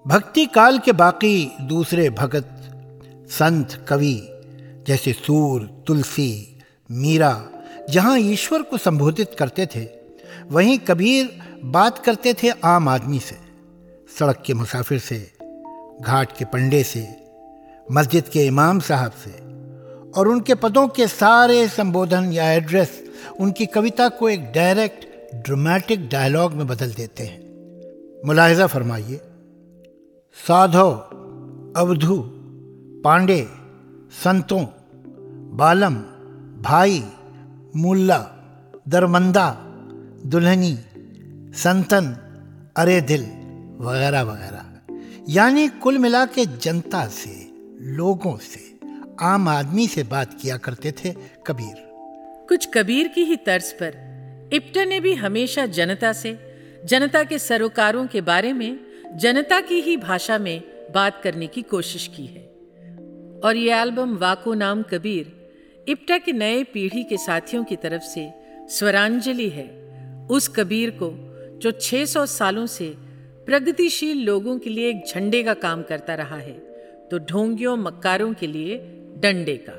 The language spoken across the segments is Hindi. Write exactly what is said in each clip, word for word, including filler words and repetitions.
भक्ति काल के बाकी दूसरे भगत संत कवि जैसे सूर, तुलसी, मीरा जहां ईश्वर को संबोधित करते थे, वहीं कबीर बात करते थे आम आदमी से, सड़क के मुसाफिर से, घाट के पंडे से, मस्जिद के इमाम साहब से, और उनके पदों के सारे संबोधन या एड्रेस उनकी कविता को एक डायरेक्ट ड्रामेटिक डायलॉग में बदल देते हैं। मुलाहिजा फरमाइए, साधो, अवधू, पांडे, संतों, बालम, भाई, मुल्ला, दरमंदा, दुल्हनी, संतन, अरे दिल वगैरह वगैरह। यानी कुल मिला के जनता से, लोगों से, आम आदमी से बात किया करते थे कबीर। कुछ कबीर की ही तर्ज पर इप्टर ने भी हमेशा जनता से, जनता के सरोकारों के बारे में जनता की ही भाषा में बात करने की कोशिश की है। और ये एल्बम वाको नाम कबीर इप्टा के नए पीढ़ी के साथियों की तरफ से स्वरांजलि है उस कबीर को जो छह सौ सालों से प्रगतिशील लोगों के लिए एक झंडे का काम करता रहा है, तो ढोंगियों मक्कारों के लिए डंडे का।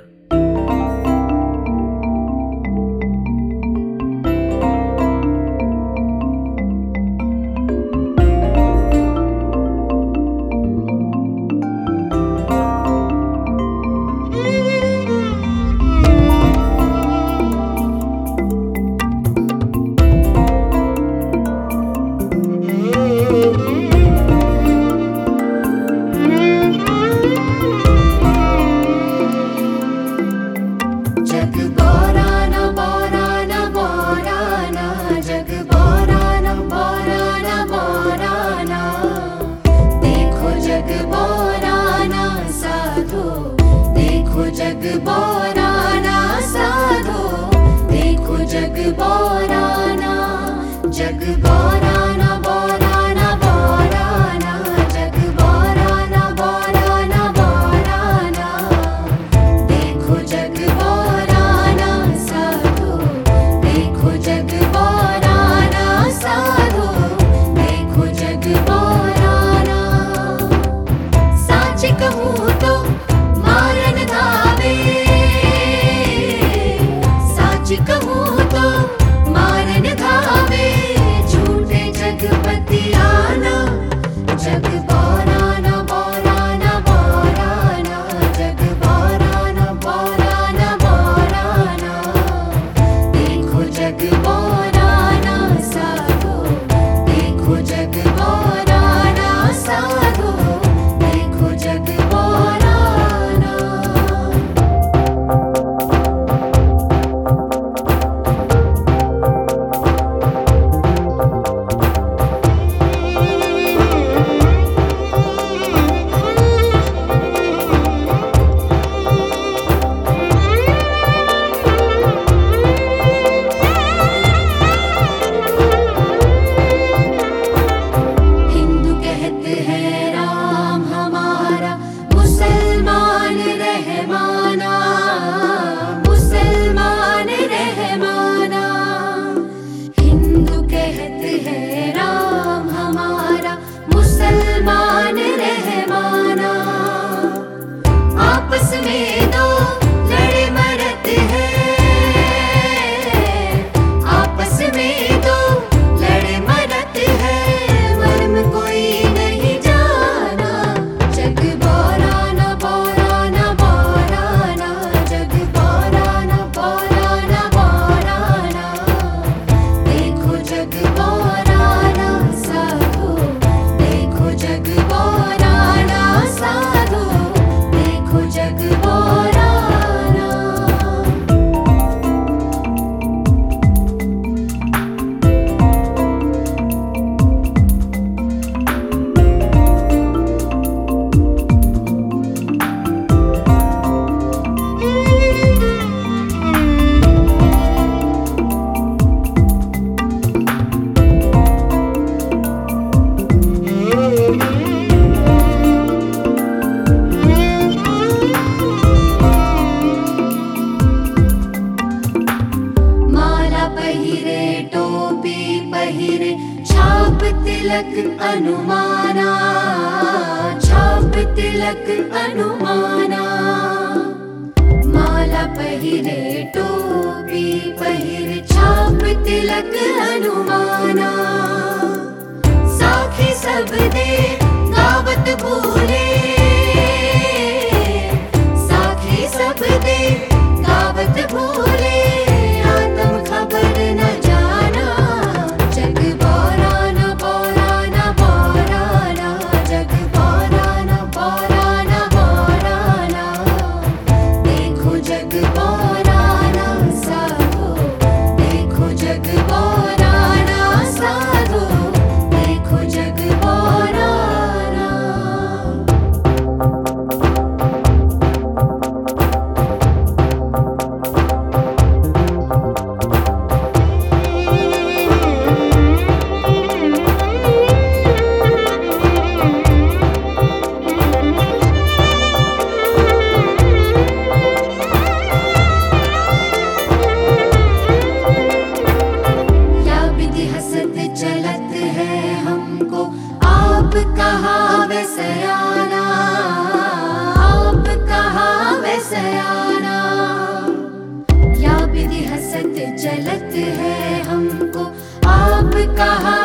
तिलक अनुमाना, माला पहिरे टोपी पहिर छाप तिलक अनुमाना। साखी सब दे गावत भूले, साखी सब दे गावत भूले, आत्म खबर न जाना, जग बोराना बोराना बोराना, जग बोराना बोराना बोराना। देखो जग बोराना साधो, देखो जग बोराना साधो, देखो जग बोराना। या विधि हसत चलत है हमको, आप कहावे सयाना, आप कहावे सयाना। या विधि हसत चलत है हमको, आप कहा